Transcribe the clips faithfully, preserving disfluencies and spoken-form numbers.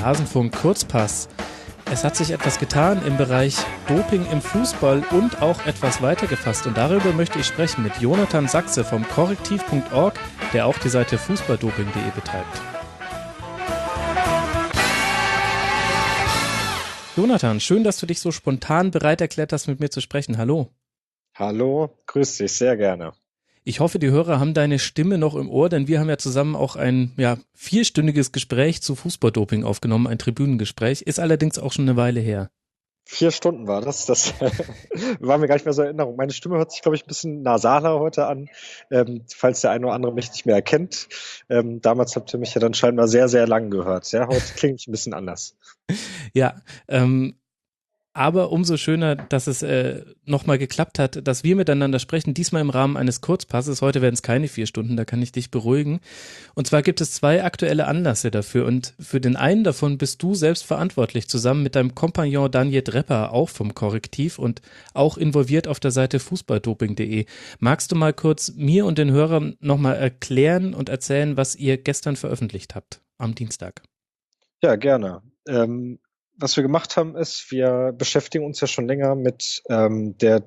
Rasenfunk Kurzpass. Es hat sich etwas getan im Bereich Doping im Fußball und auch etwas weiter gefasst. Und darüber möchte ich sprechen mit Jonathan Sachse vom korrektiv punkt org, der auch die Seite fußballdoping punkt de betreibt. Jonathan, schön, dass du dich so spontan bereit erklärt hast, mit mir zu sprechen. Hallo. Hallo, grüß dich, sehr gerne. Ich hoffe, die Hörer haben deine Stimme noch im Ohr, denn wir haben ja zusammen auch ein ja, vierstündiges Gespräch zu Fußballdoping aufgenommen, ein Tribünengespräch, ist allerdings auch schon eine Weile her. Vier Stunden war das, das war mir gar nicht mehr so in Erinnerung. Meine Stimme hört sich, glaube ich, ein bisschen nasaler heute an, ähm, falls der eine oder andere mich nicht mehr erkennt. Ähm, damals habt ihr mich ja dann scheinbar sehr, sehr lang gehört. Ja, heute klinge ich ein bisschen anders. Ja, ähm, aber umso schöner, dass es äh, nochmal geklappt hat, dass wir miteinander sprechen, diesmal im Rahmen eines Kurzpasses. Heute werden es keine vier Stunden, da kann ich dich beruhigen. Und zwar gibt es zwei aktuelle Anlässe dafür und für den einen davon bist du selbst verantwortlich, zusammen mit deinem Kompagnon Daniel Drepper, auch vom Korrektiv und auch involviert auf der Seite fußballdoping punkt de. Magst du mal kurz mir und den Hörern nochmal erklären und erzählen, was ihr gestern veröffentlicht habt, am Dienstag? Ja, gerne. Ähm, Was wir gemacht haben, ist, wir beschäftigen uns ja schon länger mit ähm, der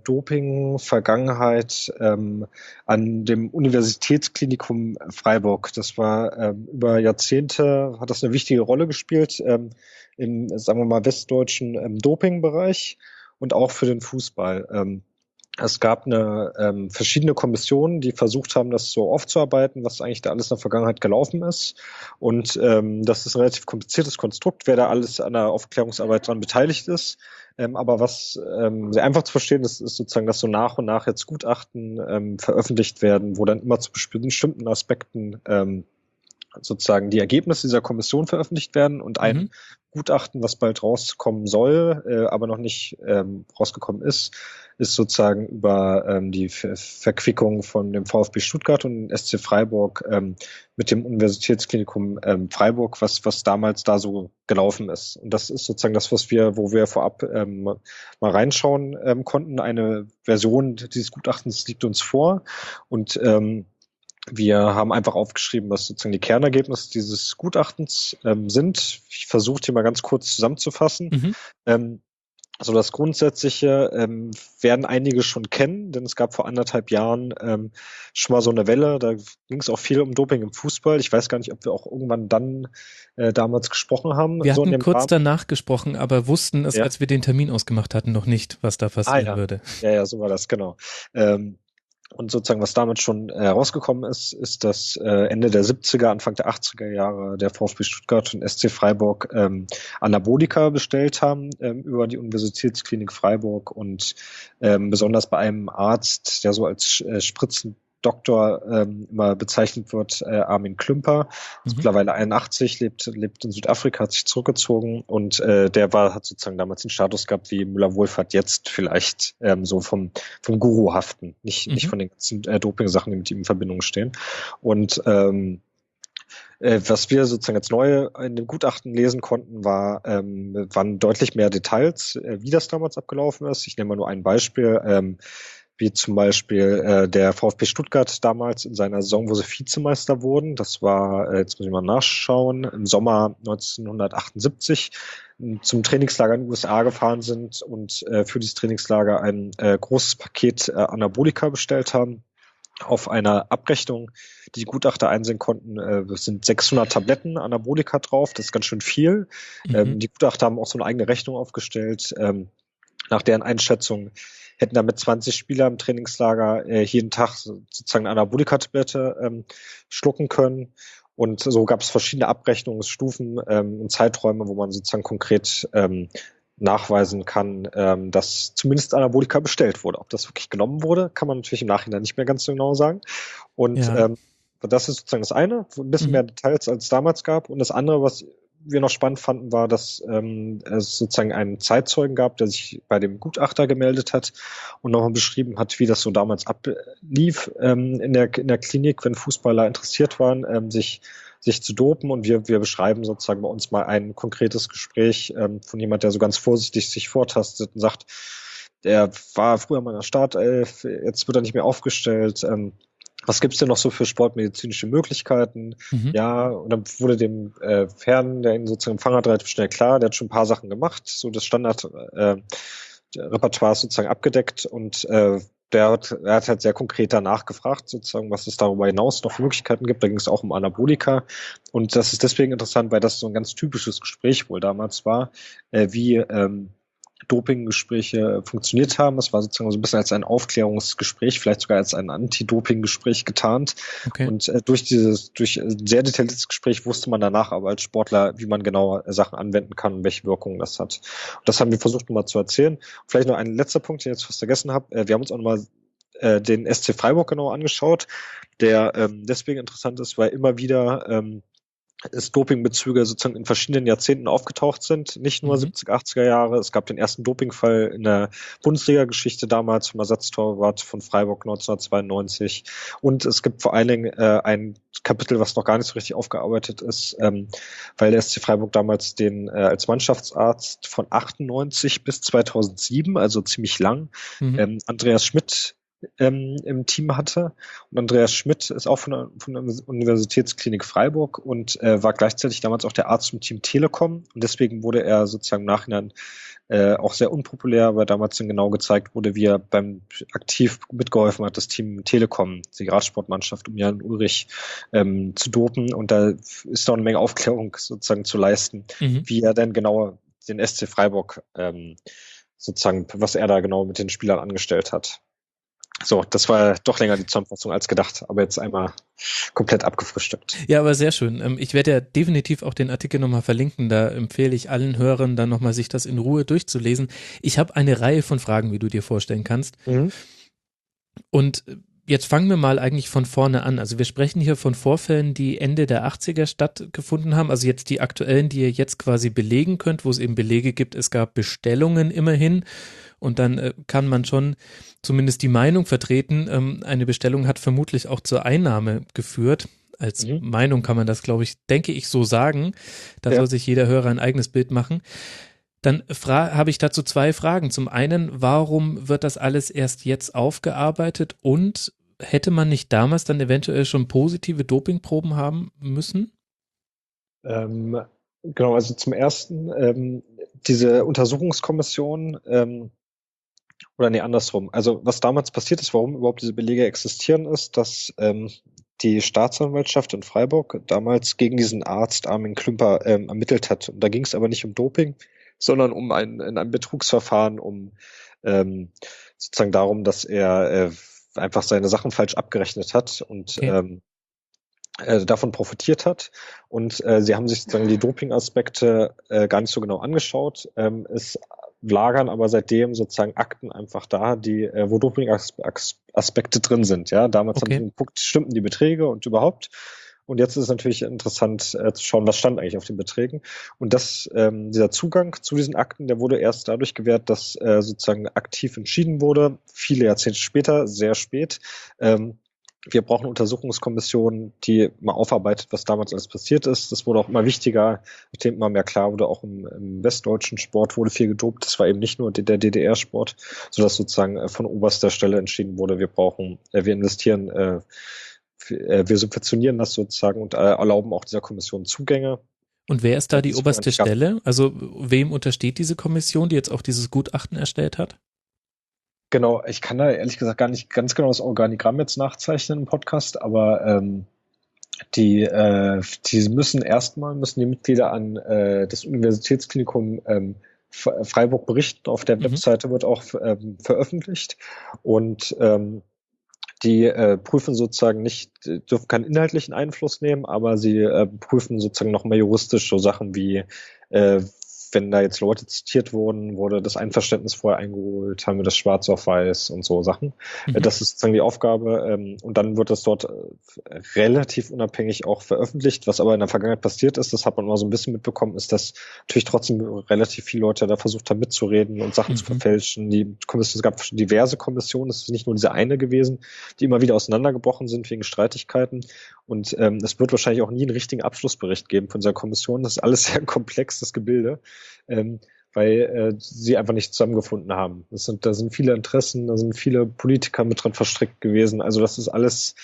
Doping-Vergangenheit ähm, an dem Universitätsklinikum Freiburg. Das war ähm, über Jahrzehnte, hat das eine wichtige Rolle gespielt ähm, im, sagen wir mal, westdeutschen ähm, Doping-Bereich und auch für den Fußball. Ähm, Es gab eine ähm, verschiedene Kommissionen, die versucht haben, das so aufzuarbeiten, was eigentlich da alles in der Vergangenheit gelaufen ist. Und ähm, das ist ein relativ kompliziertes Konstrukt, wer da alles an der Aufklärungsarbeit dran beteiligt ist. Ähm, aber was ähm, sehr einfach zu verstehen ist, ist sozusagen, dass so nach und nach jetzt Gutachten ähm, veröffentlicht werden, wo dann immer zu bestimmten Aspekten ähm, sozusagen die Ergebnisse dieser Kommission veröffentlicht werden und ein Mhm. Gutachten, was bald rauskommen soll, äh, aber noch nicht ähm, rausgekommen ist, ist sozusagen über ähm, die Ver Verquickung von dem VfB Stuttgart und S C Freiburg ähm, mit dem Universitätsklinikum ähm, Freiburg, was was damals da so gelaufen ist. Und das ist sozusagen das, was wir, wo wir vorab ähm, mal reinschauen ähm, konnten. Eine Version dieses Gutachtens liegt uns vor und ähm, wir haben einfach aufgeschrieben, was sozusagen die Kernergebnisse dieses Gutachtens ähm, sind. Ich versuche die mal ganz kurz zusammenzufassen. Mhm. Ähm, also das Grundsätzliche ähm, werden einige schon kennen, denn es gab vor anderthalb Jahren ähm, schon mal so eine Welle, da ging es auch viel um Doping im Fußball. Ich weiß gar nicht, ob wir auch irgendwann dann äh, damals gesprochen haben. Wir So in hatten dem kurz Rahmen. danach gesprochen, aber wussten es, Ja. als wir den Termin ausgemacht hatten, noch nicht, was da Ah passieren ja. würde. Ja, ja, so war das, genau. Ähm, Und sozusagen, was damit schon herausgekommen ist, ist, dass äh, Ende der siebziger, Anfang der achtziger Jahre der VfB Stuttgart und S C Freiburg ähm, Anabolika bestellt haben ähm, über die Universitätsklinik Freiburg und ähm, besonders bei einem Arzt, der so als äh, Spritzen Doktor ähm, immer bezeichnet wird, äh, Armin Klümper, ist Mhm. mittlerweile einundachtzig, lebt, lebt in Südafrika, hat sich zurückgezogen und äh, der war, hat sozusagen damals den Status gehabt wie Müller-Wohlfahrt jetzt vielleicht ähm, so vom, vom Guruhaften, nicht, nicht Mhm. von den ganzen äh, Doping-Sachen, die mit ihm in Verbindung stehen. Und ähm, äh, was wir sozusagen als neu in dem Gutachten lesen konnten, war, ähm, waren deutlich mehr Details, äh, wie das damals abgelaufen ist. Ich nenne mal nur ein Beispiel. Ähm, wie zum Beispiel äh, der VfB Stuttgart damals in seiner Saison, wo sie Vizemeister wurden. Das war, äh, jetzt muss ich mal nachschauen, im Sommer neunzehnhundertachtundsiebzig zum Trainingslager in den U S A gefahren sind und äh, für dieses Trainingslager ein äh, großes Paket äh, Anabolika bestellt haben. Auf einer Abrechnung, die die Gutachter einsehen konnten, äh, sind sechshundert Tabletten Anabolika drauf. Das ist ganz schön viel. Mhm. Ähm, die Gutachter haben auch so eine eigene Rechnung aufgestellt. Ähm, nach deren Einschätzung hätten damit zwanzig Spieler im Trainingslager äh, jeden Tag sozusagen eine Anabolika-Tablette ähm, schlucken können. Und so gab es verschiedene Abrechnungsstufen ähm, und Zeiträume, wo man sozusagen konkret ähm, nachweisen kann, ähm, dass zumindest Anabolika bestellt wurde. Ob das wirklich genommen wurde, kann man natürlich im Nachhinein nicht mehr ganz so genau sagen. Und Ja. ähm, das ist sozusagen das eine, ein bisschen Mhm. mehr Details als es damals gab. Und das andere, was wir noch spannend fanden, war, dass ähm, es sozusagen einen Zeitzeugen gab, der sich bei dem Gutachter gemeldet hat und nochmal beschrieben hat, wie das so damals ablief ähm, in der in der Klinik, wenn Fußballer interessiert waren, ähm, sich sich zu dopen. Und wir wir beschreiben sozusagen bei uns mal ein konkretes Gespräch ähm, von jemand, der so ganz vorsichtig sich vortastet und sagt, der war früher mal in der Startelf, jetzt wird er nicht mehr aufgestellt. Ähm, was gibt's denn noch so für sportmedizinische Möglichkeiten? Mhm. Ja, und dann wurde dem äh, Herrn, der ihn sozusagen empfangen hat, relativ schnell klar, der hat schon ein paar Sachen gemacht, so das Standard äh, Repertoire ist sozusagen abgedeckt und äh, der hat, er hat halt sehr konkret danach gefragt, sozusagen, was es darüber hinaus noch für Möglichkeiten gibt. Da ging es auch um Anabolika. Und das ist deswegen interessant, weil das so ein ganz typisches Gespräch wohl damals war, äh, wie ähm, Dopinggespräche funktioniert haben. Es war sozusagen so ein bisschen als ein Aufklärungsgespräch, vielleicht sogar als ein Anti-Doping-Gespräch getarnt. Okay. Und äh, durch dieses, durch ein sehr detailliertes Gespräch wusste man danach aber als Sportler, wie man genau Sachen anwenden kann und welche Wirkungen das hat. Und das haben wir versucht nochmal zu erzählen. Vielleicht noch ein letzter Punkt, den ich jetzt fast vergessen habe. Äh, wir haben uns auch nochmal äh, den S C Freiburg genau angeschaut, der ähm, deswegen interessant ist, weil immer wieder ähm, es Dopingbezüge sozusagen in verschiedenen Jahrzehnten aufgetaucht sind, nicht nur Mhm. siebziger, achtziger Jahre. Es gab den ersten Dopingfall in der Bundesliga-Geschichte damals vom Ersatztorwart von Freiburg neunzehnhundertzweiundneunzig. Und es gibt vor allen Dingen äh, ein Kapitel, was noch gar nicht so richtig aufgearbeitet ist, ähm, weil der S C Freiburg damals den äh, als Mannschaftsarzt von achtundneunzig bis zweitausendsieben, also ziemlich lang, Mhm. ähm, Andreas Schmidt ähm, im Team hatte. Und Andreas Schmidt ist auch von der, von der Universitätsklinik Freiburg und äh, war gleichzeitig damals auch der Arzt im Team Telekom. Und deswegen wurde er sozusagen im Nachhinein äh, auch sehr unpopulär, weil damals dann genau gezeigt wurde, wie er beim aktiv mitgeholfen hat, das Team Telekom, die Radsportmannschaft um Jan Ulrich ähm, zu dopen. Und da ist noch eine Menge Aufklärung sozusagen zu leisten, Mhm. wie er denn genau den S C Freiburg ähm, sozusagen, was er da genau mit den Spielern angestellt hat. So, das war doch länger die Zusammenfassung als gedacht, aber jetzt einmal komplett abgefrühstückt. Ja, aber sehr schön. Ähm, Ich werde ja definitiv auch den Artikel nochmal verlinken. Da empfehle ich allen Hörern dann nochmal sich das in Ruhe durchzulesen. Ich habe eine Reihe von Fragen, wie du dir vorstellen kannst. Mhm. Und jetzt fangen wir mal eigentlich von vorne an. Also wir sprechen hier von Vorfällen, die Ende der achtziger stattgefunden haben. Also jetzt die aktuellen, die ihr jetzt quasi belegen könnt, wo es eben Belege gibt. Es gab Bestellungen immerhin. Und dann äh, kann man schon zumindest die Meinung vertreten, ähm, eine Bestellung hat vermutlich auch zur Einnahme geführt. Als Mhm. Meinung kann man das, glaube ich, denke ich, so sagen. Da Ja. soll sich jeder Hörer ein eigenes Bild machen. Dann habe ich dazu zwei Fragen. Zum einen, warum wird das alles erst jetzt aufgearbeitet und hätte man nicht damals dann eventuell schon positive Dopingproben haben müssen? Ähm, genau, also zum ersten, ähm, diese Untersuchungskommission, ähm, oder nee, andersrum. Also was damals passiert ist, warum überhaupt diese Belege existieren, ist, dass ähm, die Staatsanwaltschaft in Freiburg damals gegen diesen Arzt Armin Klümper ähm, ermittelt hat. Und da ging es aber nicht um Doping, sondern um ein, in einem Betrugsverfahren, um ähm, sozusagen darum, dass er äh, einfach seine Sachen falsch abgerechnet hat und Okay. ähm, äh, davon profitiert hat. Und äh, sie haben sich sozusagen die Doping-Aspekte äh, gar nicht so genau angeschaut. Ähm, es lagern aber seitdem sozusagen Akten einfach da, die, äh, wo Doping-Aspekte drin sind. Ja, damals Okay. haben sie geguckt, stimmten die Beträge und überhaupt. Und jetzt ist es natürlich interessant äh, zu schauen, was stand eigentlich auf den Beträgen. Und das, ähm, dieser Zugang zu diesen Akten, der wurde erst dadurch gewährt, dass äh, sozusagen aktiv entschieden wurde, viele Jahrzehnte später, sehr spät, ähm, wir brauchen Untersuchungskommissionen, die mal aufarbeitet, was damals alles passiert ist. Das wurde auch immer wichtiger, nachdem immer mehr klar wurde, auch im, im westdeutschen Sport wurde viel gedopt. Das war eben nicht nur der D D R-Sport, sodass sozusagen von oberster Stelle entschieden wurde, wir brauchen, äh, wir investieren, äh, wir subventionieren das sozusagen und äh, erlauben auch dieser Kommission Zugänge. Und wer ist da die Das oberste Stelle? Also wem untersteht diese Kommission, die jetzt auch dieses Gutachten erstellt hat? Genau, ich kann da ehrlich gesagt gar nicht ganz genau das Organigramm jetzt nachzeichnen im Podcast, aber ähm, die, äh, die müssen erstmal, müssen die Mitglieder an äh, das Universitätsklinikum ähm, Freiburg berichten. Auf der Mhm. Webseite wird auch ähm, veröffentlicht und ähm, die äh, prüfen sozusagen nicht, dürfen keinen inhaltlichen Einfluss nehmen, aber sie äh, prüfen sozusagen noch mehr juristisch so Sachen wie äh, wenn da jetzt Leute zitiert wurden, wurde das Einverständnis vorher eingeholt, haben wir das schwarz auf weiß und so Sachen. Mhm. Das ist sozusagen die Aufgabe ähm, und dann wird das dort äh, relativ unabhängig auch veröffentlicht. Was aber in der Vergangenheit passiert ist, das hat man mal so ein bisschen mitbekommen, ist, dass natürlich trotzdem relativ viele Leute da versucht haben mitzureden und Sachen Mhm. zu verfälschen. Die Kommission, es gab diverse Kommissionen, es ist nicht nur diese eine gewesen, die immer wieder auseinandergebrochen sind wegen Streitigkeiten. Und ähm, es wird wahrscheinlich auch nie einen richtigen Abschlussbericht geben von dieser Kommission. Das ist alles sehr komplexes Gebilde, ähm, weil äh, sie einfach nicht zusammengefunden haben. Das sind, da sind viele Interessen, da sind viele Politiker mit dran verstrickt gewesen. Also das ist alles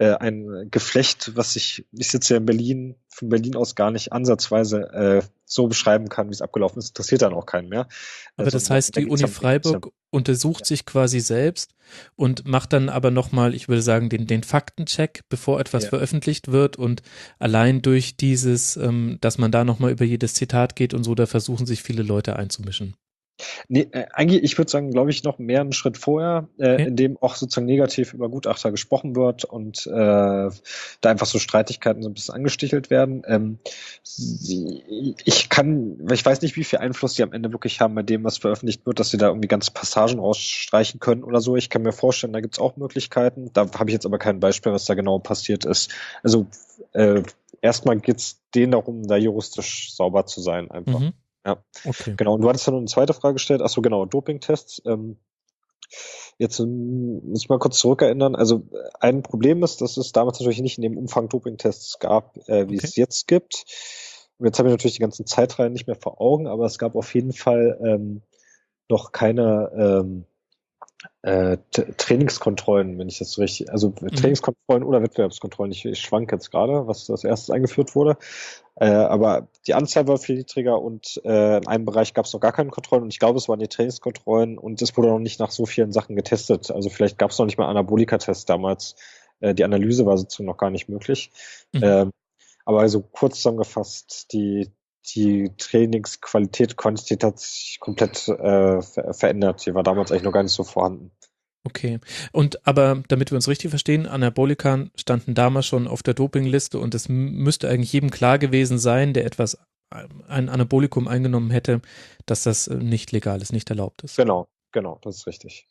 äh, ein Geflecht, was ich, ich sitze ja in Berlin, von Berlin aus gar nicht ansatzweise äh, so beschreiben kann, wie es abgelaufen ist, interessiert dann auch keinen mehr. Aber Also, das da, heißt, da die geht's Uni ja um Definition. Freiburg untersucht Ja. sich quasi selbst und macht dann aber nochmal, ich würde sagen, den, den Faktencheck, bevor etwas Ja. veröffentlicht wird, und allein durch dieses, ähm, dass man da nochmal über jedes Zitat geht und so, da versuchen sich viele Leute einzumischen. Nee, äh, eigentlich, ich würde sagen, glaube ich, noch mehr einen Schritt vorher, äh, Okay. in dem auch sozusagen negativ über Gutachter gesprochen wird und äh, da einfach so Streitigkeiten so ein bisschen angestichelt werden. Ähm, sie, ich kann, ich weiß nicht, wie viel Einfluss die am Ende wirklich haben bei dem, was veröffentlicht wird, dass sie da irgendwie ganze Passagen rausstreichen können oder so. Ich kann mir vorstellen, da gibt's auch Möglichkeiten. Da habe ich jetzt aber kein Beispiel, was da genau passiert ist. Also äh, erstmal geht's denen darum, da juristisch sauber zu sein einfach. Mhm. Ja. Okay. Genau, und du hattest ja noch eine zweite Frage gestellt. Ach so, genau, Dopingtests. Ähm, jetzt ähm, muss ich mal kurz zurückerinnern. Also äh, ein Problem ist, dass es damals natürlich nicht in dem Umfang Dopingtests gab, äh, wie Okay. es jetzt gibt. Und jetzt habe ich natürlich die ganzen Zeitreihen nicht mehr vor Augen, aber es gab auf jeden Fall ähm, noch keine ähm, äh, T- Trainingskontrollen, wenn ich das so richtig, also Mhm. Trainingskontrollen oder Wettbewerbskontrollen. Ich, ich schwank jetzt gerade, was als erstes eingeführt wurde. Äh, aber die Anzahl war viel niedriger und äh, in einem Bereich gab es noch gar keine Kontrollen und ich glaube, es waren die Trainingskontrollen und es wurde noch nicht nach so vielen Sachen getestet. Also vielleicht gab es noch nicht mal Anabolika-Tests damals. Äh, die Analyse war sozusagen noch gar nicht möglich. Mhm. Ähm, aber also kurz zusammengefasst, die die Trainingsqualität, Quantität hat sich komplett äh, ver verändert. Die war damals eigentlich noch gar nicht so vorhanden. Okay. Und aber, damit wir uns richtig verstehen, Anabolika standen damals schon auf der Dopingliste und es m- müsste eigentlich jedem klar gewesen sein, der etwas, ähm, ein Anabolikum eingenommen hätte, dass das äh, nicht legal ist, nicht erlaubt ist. Genau, genau, das ist richtig.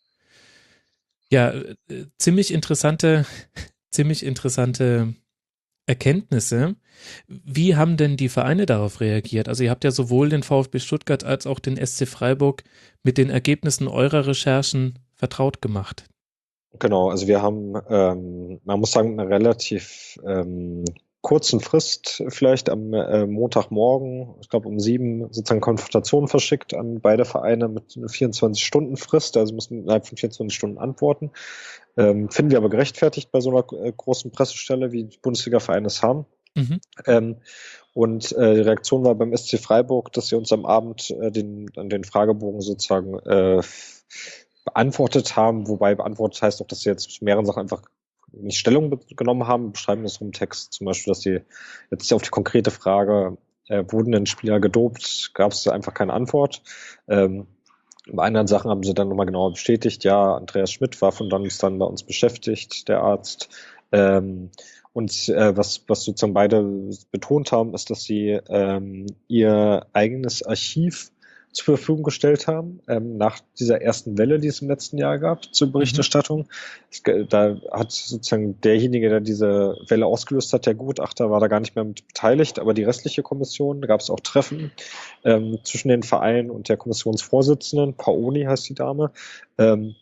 Ja, äh, ziemlich interessante, ziemlich interessante Erkenntnisse. Wie haben denn die Vereine darauf reagiert? Also ihr habt ja sowohl den VfB Stuttgart als auch den S C Freiburg mit den Ergebnissen eurer Recherchen vertraut gemacht. Genau, also wir haben, ähm, man muss sagen, eine relativ ähm, kurzen Frist vielleicht am äh, Montagmorgen, ich glaube um sieben, sozusagen Konfrontation verschickt an beide Vereine mit einer vierundzwanzig-Stunden-Frist, also müssen innerhalb von vierundzwanzig Stunden antworten. Ähm, finden wir aber gerechtfertigt bei so einer äh, großen Pressestelle, wie die Bundesliga-Vereine es haben. Mhm. Ähm, und äh, die Reaktion war beim S C Freiburg, dass sie uns am Abend äh, den, an den Fragebogen sozusagen äh, beantwortet haben, wobei beantwortet heißt auch, dass sie jetzt zu mehreren Sachen einfach nicht Stellung genommen haben, beschreiben das im Text zum Beispiel, dass sie jetzt auf die konkrete Frage, äh, wurden denn Spieler gedopt, gab es einfach keine Antwort. Ähm, bei anderen Sachen haben sie dann nochmal genauer bestätigt, ja, Andreas Schmidt war von dann bis dann bei uns beschäftigt, der Arzt. Ähm, und äh, was, was sozusagen beide betont haben, ist, dass sie ähm, ihr eigenes Archiv zur Verfügung gestellt haben, ähm, nach dieser ersten Welle, die es im letzten Jahr gab, zur Berichterstattung. Es, da hat sozusagen derjenige, der diese Welle ausgelöst hat, der Gutachter, war da gar nicht mehr mit beteiligt, aber die restliche Kommission, da gab es auch Treffen ähm, zwischen den Vereinen und der Kommissionsvorsitzenden, Paoni heißt die Dame, ähm,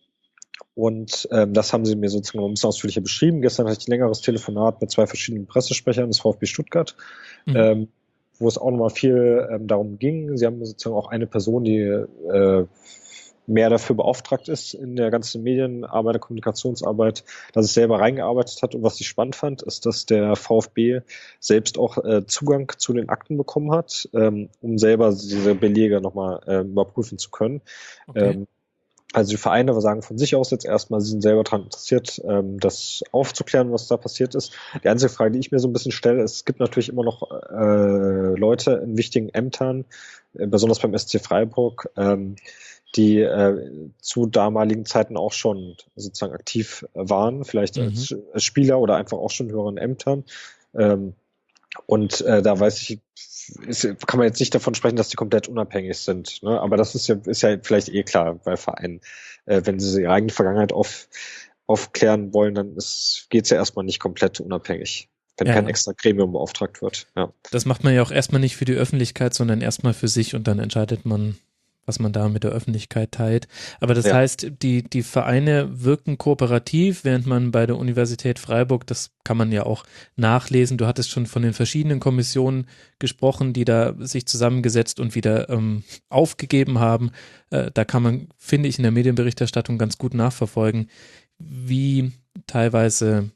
und ähm, das haben sie mir sozusagen ein bisschen ausführlicher beschrieben. Gestern hatte ich ein längeres Telefonat mit zwei verschiedenen Pressesprechern des VfB Stuttgart, Mhm. ähm, wo es auch nochmal viel ähm, darum ging. Sie haben sozusagen auch eine Person, die äh, mehr dafür beauftragt ist in der ganzen Medienarbeit, der Kommunikationsarbeit, dass es selber reingearbeitet hat. Und was ich spannend fand, ist, dass der VfB selbst auch äh, Zugang zu den Akten bekommen hat, ähm, um selber diese Belege nochmal äh, überprüfen zu können. Okay. Ähm, also die Vereine sagen von sich aus jetzt erstmal, sie sind selber daran interessiert, ähm, das aufzuklären, was da passiert ist. Die einzige Frage, die ich mir so ein bisschen stelle, ist, es gibt natürlich immer noch äh, Leute in wichtigen Ämtern, äh, besonders beim S C Freiburg, ähm, die äh, zu damaligen Zeiten auch schon sozusagen aktiv waren, vielleicht Mhm. als, als Spieler oder einfach auch schon in höheren Ämtern. Ähm, und äh, da weiß ich, ist, kann man jetzt nicht davon sprechen, dass die komplett unabhängig sind. Ne? Aber das ist ja, ist ja vielleicht eh klar bei Vereinen. Äh, wenn sie ihre eigene Vergangenheit auf, aufklären wollen, dann geht es ja erstmal nicht komplett unabhängig, wenn Ja, kein ja. extra Gremium beauftragt wird. Ja. Das macht man ja auch erstmal nicht für die Öffentlichkeit, sondern erstmal für sich und dann entscheidet man, was man da mit der Öffentlichkeit teilt. Aber das Ja. heißt, die, die Vereine wirken kooperativ, während man bei der Universität Freiburg, das kann man ja auch nachlesen, du hattest schon von den verschiedenen Kommissionen gesprochen, die da sich zusammengesetzt und wieder ähm, aufgegeben haben. Äh, da kann man, finde ich, in der Medienberichterstattung ganz gut nachverfolgen, wie teilweise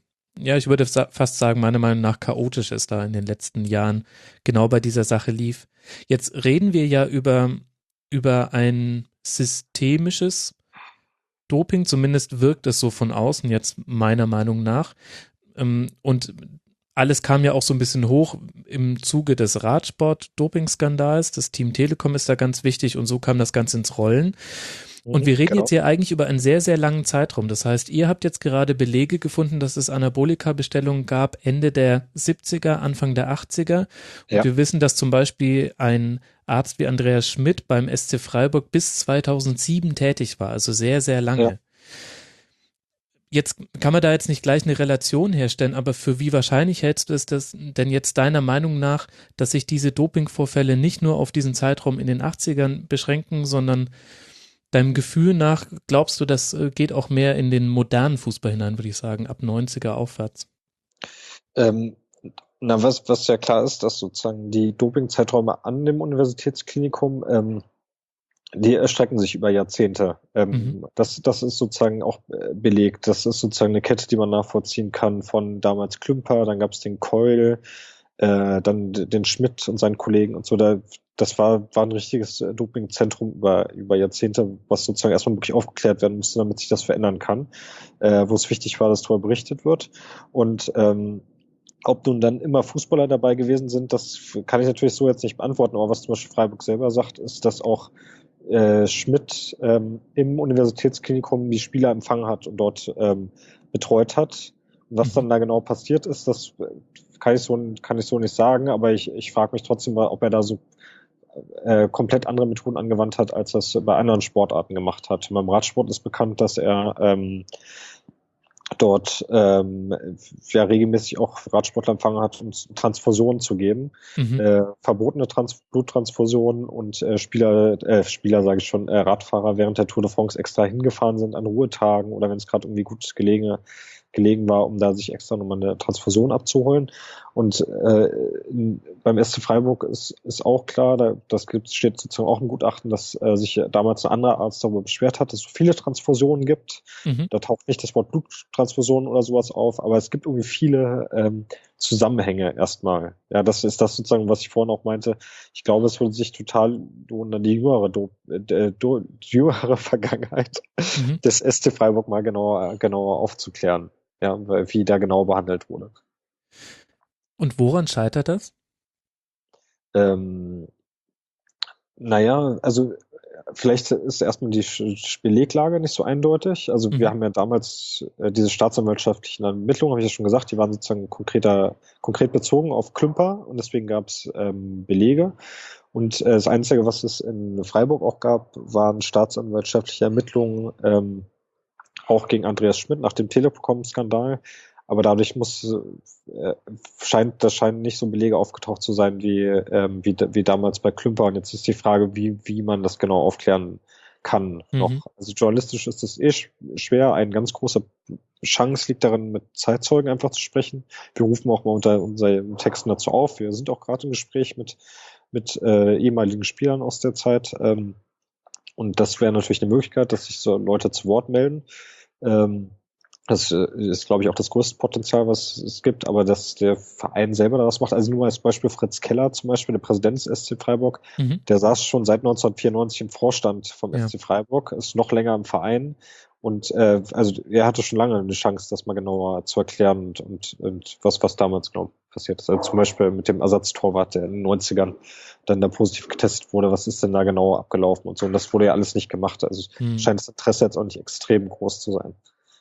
ja, ich würde sa- fast sagen, meiner Meinung nach chaotisch es da in den letzten Jahren genau bei dieser Sache lief. Jetzt reden wir ja über, über ein systemisches Doping, zumindest wirkt es so von außen jetzt meiner Meinung nach. Ähm, Und alles kam ja auch so ein bisschen hoch im Zuge des Radsport-Doping-Skandals. Das Team Telekom ist da ganz wichtig und so kam das Ganze ins Rollen. Und Mhm, wir reden genau. jetzt hier eigentlich über einen sehr, sehr langen Zeitraum. Das heißt, ihr habt jetzt gerade Belege gefunden, dass es Anabolika-Bestellungen gab Ende der siebziger, Anfang der achtziger. Und Ja. wir wissen, dass zum Beispiel ein Arzt wie Andreas Schmidt beim S C Freiburg bis zweitausendsieben tätig war, also sehr, sehr Ja. lange. Jetzt kann man da jetzt nicht gleich eine Relation herstellen, aber für wie wahrscheinlich hältst du es das denn jetzt deiner Meinung nach, dass sich diese Dopingvorfälle nicht nur auf diesen Zeitraum in den achtzigern beschränken, sondern deinem Gefühl nach glaubst du, das äh, geht auch mehr in den modernen Fußball hinein, würde ich sagen, ab neunziger aufwärts? Ähm, na, was, was ja klar ist, dass sozusagen die Dopingzeiträume an dem Universitätsklinikum, ähm, die erstrecken sich über Jahrzehnte. Mhm. Ähm, das, das ist sozusagen auch äh, belegt. Das ist sozusagen eine Kette, die man nachvollziehen kann von damals Klümper, dann gab es den Keul, äh, dann d- den Schmidt und seinen Kollegen und so. Da, das war, war ein richtiges äh, Dopingzentrum über, über Jahrzehnte, was sozusagen erstmal wirklich aufgeklärt werden musste, damit sich das verändern kann, äh, wo es wichtig war, dass darüber berichtet wird. Und ähm, ob nun dann immer Fußballer dabei gewesen sind, das kann ich natürlich so jetzt nicht beantworten, aber was zum Beispiel Freiburg selber sagt, ist, dass auch äh, Schmidt ähm, im Universitätsklinikum die Spieler empfangen hat und dort ähm, betreut hat. Und was Mhm. dann da genau passiert ist, das äh, kann ich so, kann ich so nicht sagen, aber ich, ich frage mich trotzdem mal, ob er da so äh, komplett andere Methoden angewandt hat, als er es bei anderen Sportarten gemacht hat. Beim Radsport ist bekannt, dass er ähm, dort ähm, ja regelmäßig auch Radsportler empfangen hat, um Transfusionen zu geben. Mhm. Äh, verbotene Trans Bluttransfusionen und äh, Spieler, äh, Spieler sage ich schon, äh, Radfahrer während der Tour de France extra hingefahren sind an Ruhetagen oder wenn es gerade irgendwie gut gelegen, gelegen war, um da sich extra nochmal eine Transfusion abzuholen. Und äh, in, beim S C Freiburg ist, ist auch klar, da, das gibt, steht sozusagen auch im Gutachten, dass äh, sich damals ein anderer Arzt darüber beschwert hat, dass es so viele Transfusionen gibt. Mhm. Da taucht nicht das Wort Bluttransfusion oder sowas auf, aber es gibt irgendwie viele ähm, Zusammenhänge erstmal. Ja, das ist das sozusagen, was ich vorhin auch meinte. Ich glaube, es würde sich total lohnen, die jüngere, äh, die jüngere Vergangenheit Mhm. des S C Freiburg mal genauer, genauer aufzuklären. Ja, wie da genau behandelt wurde. Und woran scheitert das? Ähm, naja, also vielleicht ist erstmal die Beleglage nicht so eindeutig. Also wir Mhm. haben ja damals äh, diese staatsanwaltschaftlichen Ermittlungen, habe ich ja schon gesagt, die waren sozusagen konkreter, konkret bezogen auf Klümper und deswegen gab es ähm, Belege. Und äh, das Einzige, was es in Freiburg auch gab, waren staatsanwaltschaftliche Ermittlungen, ähm, auch gegen Andreas Schmidt nach dem Telekom-Skandal. Aber dadurch muss, äh, scheint, das scheinen nicht so Belege aufgetaucht zu sein wie, ähm, wie, wie damals bei Klümper. Und jetzt ist die Frage, wie, wie man das genau aufklären kann Mhm. noch. Also journalistisch ist es eh sch schwer. Ein ganz großer Chance liegt darin, mit Zeitzeugen einfach zu sprechen. Wir rufen auch mal unter unseren Texten dazu auf. Wir sind auch gerade im Gespräch mit, mit äh, ehemaligen Spielern aus der Zeit. Ähm, und das wäre natürlich eine Möglichkeit, dass sich so Leute zu Wort melden. Ähm, das ist, glaube ich, auch das größte Potenzial, was es gibt, aber dass der Verein selber da was macht. Also nur mal als Beispiel Fritz Keller zum Beispiel, der Präsident des S C Freiburg, Mhm. der saß schon seit neunzehnhundertvierundneunzig im Vorstand vom Ja. S C Freiburg, ist noch länger im Verein und äh, also er hatte schon lange eine Chance, das mal genauer zu erklären und, und, und was, was damals genau passiert ist. Also zum Beispiel mit dem Ersatztorwart, der in den neunzigern dann da positiv getestet wurde, was ist denn da genau abgelaufen und so. Und das wurde ja alles nicht gemacht. Also Mhm. scheint das Interesse jetzt auch nicht extrem groß zu sein.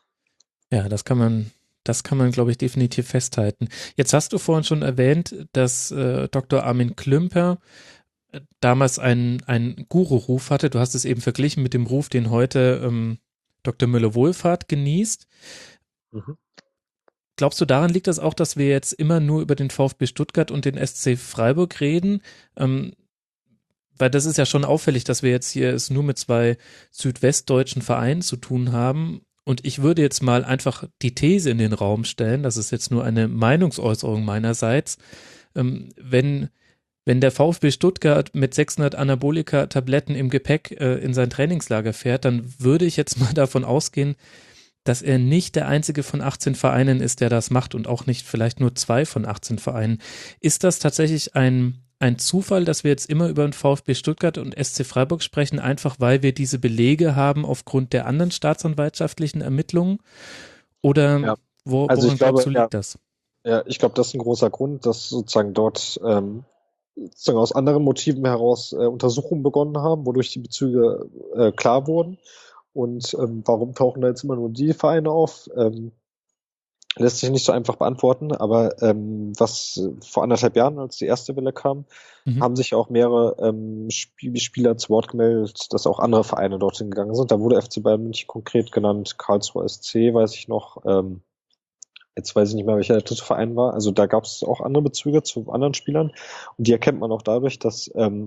Ja, das kann man, das kann man, glaube ich, definitiv festhalten. Jetzt hast du vorhin schon erwähnt, dass äh, Doktor Armin Klümper äh, damals einen, einen Guru-Ruf hatte. Du hast es eben verglichen mit dem Ruf, den heute ähm, Doktor Müller-Wohlfahrt genießt. Mhm. Glaubst du, daran liegt das auch, dass wir jetzt immer nur über den VfB Stuttgart und den S C Freiburg reden? Ähm, weil das ist ja schon auffällig, dass wir jetzt hier es nur mit zwei südwestdeutschen Vereinen zu tun haben. Und ich würde jetzt mal einfach die These in den Raum stellen, das ist jetzt nur eine Meinungsäußerung meinerseits, ähm, wenn, wenn der VfB Stuttgart mit sechshundert Anabolika-Tabletten im Gepäck äh, in sein Trainingslager fährt, dann würde ich jetzt mal davon ausgehen, dass er nicht der einzige von achtzehn Vereinen ist, der das macht und auch nicht vielleicht nur zwei von achtzehn Vereinen. Ist das tatsächlich ein, ein Zufall, dass wir jetzt immer über den VfB Stuttgart und S C Freiburg sprechen, einfach weil wir diese Belege haben aufgrund der anderen staatsanwaltschaftlichen Ermittlungen? Oder Ja. wo, Also woran ich glaube, glaubst du, liegt ja, das? ja, ich glaube, das ist ein großer Grund, dass sozusagen dort ähm, sozusagen aus anderen Motiven heraus äh, Untersuchungen begonnen haben, wodurch die Bezüge äh, klar wurden. Und ähm, warum tauchen da jetzt immer nur die Vereine auf? Ähm, lässt sich nicht so einfach beantworten, aber ähm, was äh, vor anderthalb Jahren, als die erste Welle kam, Mhm. haben sich auch mehrere ähm, Sp Spieler zu Wort gemeldet, dass auch andere Vereine dorthin gegangen sind. Da wurde F C Bayern München konkret genannt, Karlsruhe S C, weiß ich noch. Ähm, jetzt weiß ich nicht mehr, welcher der dritte Verein war. Also da gab es auch andere Bezüge zu anderen Spielern. Und die erkennt man auch dadurch, dass ähm,